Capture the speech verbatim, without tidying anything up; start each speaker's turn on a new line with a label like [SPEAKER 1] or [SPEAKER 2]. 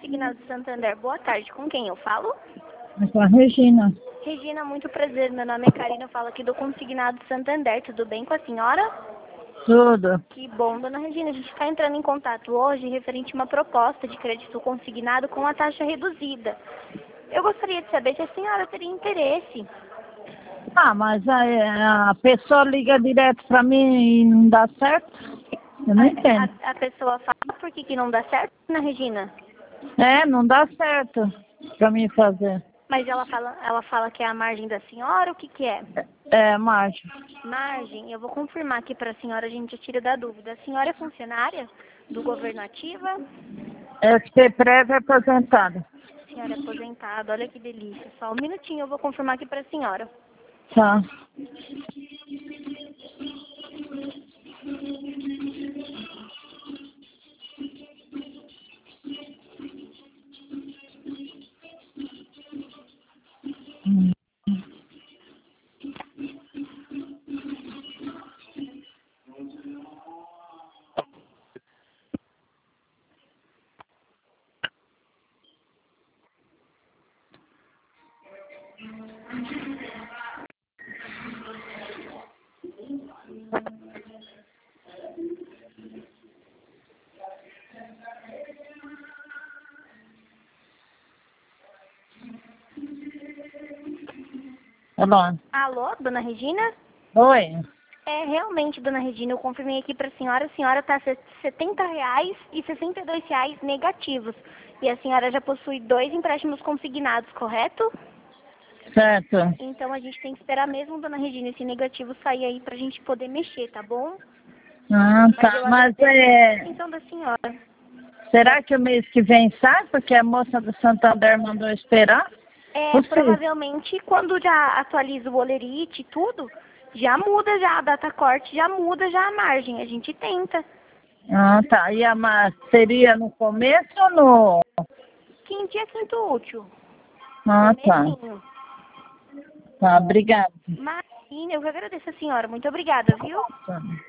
[SPEAKER 1] Consignado Santander, boa tarde. Com quem eu falo?
[SPEAKER 2] É com a Regina.
[SPEAKER 1] Regina, muito prazer. Meu nome é Karina, eu falo aqui do Consignado Santander. Tudo bem com a senhora?
[SPEAKER 2] Tudo.
[SPEAKER 1] Que bom, dona Regina. A gente está entrando em contato hoje referente a uma proposta de crédito consignado com a taxa reduzida. Eu gostaria de saber se a senhora teria interesse.
[SPEAKER 2] Ah, mas a, a pessoa liga direto pra mim e não dá certo? Eu não entendo.
[SPEAKER 1] A, a, a pessoa fala por que, que não dá certo, dona Regina?
[SPEAKER 2] É, não dá certo pra mim fazer.
[SPEAKER 1] Mas ela fala, ela fala que é a margem da senhora, o que que é?
[SPEAKER 2] É, Márcio.
[SPEAKER 1] Margem, eu vou confirmar aqui para a senhora, a gente tira da dúvida. A senhora é funcionária do governo ativa?
[SPEAKER 2] S P prévia aposentada.
[SPEAKER 1] A senhora é aposentada, olha que delícia. Só um minutinho, eu vou confirmar aqui para a senhora.
[SPEAKER 2] Tá. Hum. Alô?
[SPEAKER 1] Alô, dona Regina?
[SPEAKER 2] Oi?
[SPEAKER 1] É, realmente, dona Regina, eu confirmei aqui para a senhora, a senhora está setenta reais e sessenta e dois reais negativos. E a senhora já possui dois empréstimos consignados, correto?
[SPEAKER 2] Certo.
[SPEAKER 1] Então a gente tem que esperar mesmo, dona Regina, esse negativo sair aí pra gente poder mexer, tá bom?
[SPEAKER 2] Ah,
[SPEAKER 1] Mas eu
[SPEAKER 2] tá. Mas
[SPEAKER 1] agradeço a
[SPEAKER 2] é...
[SPEAKER 1] atenção da senhora.
[SPEAKER 2] Será que o mês que vem sai? Porque a moça do Santander mandou esperar?
[SPEAKER 1] É,
[SPEAKER 2] Possível.
[SPEAKER 1] provavelmente quando já atualiza o Olerite e tudo, já muda já a data corte, já muda já a margem. A gente tenta.
[SPEAKER 2] Ah, tá. E a ma- seria no começo ou no...
[SPEAKER 1] Quinto dia quinto útil.
[SPEAKER 2] Ah, tá.
[SPEAKER 1] Comecinho.
[SPEAKER 2] Tá, obrigada.
[SPEAKER 1] Marina, eu que agradeço a senhora. Muito obrigada, viu?
[SPEAKER 2] Tá.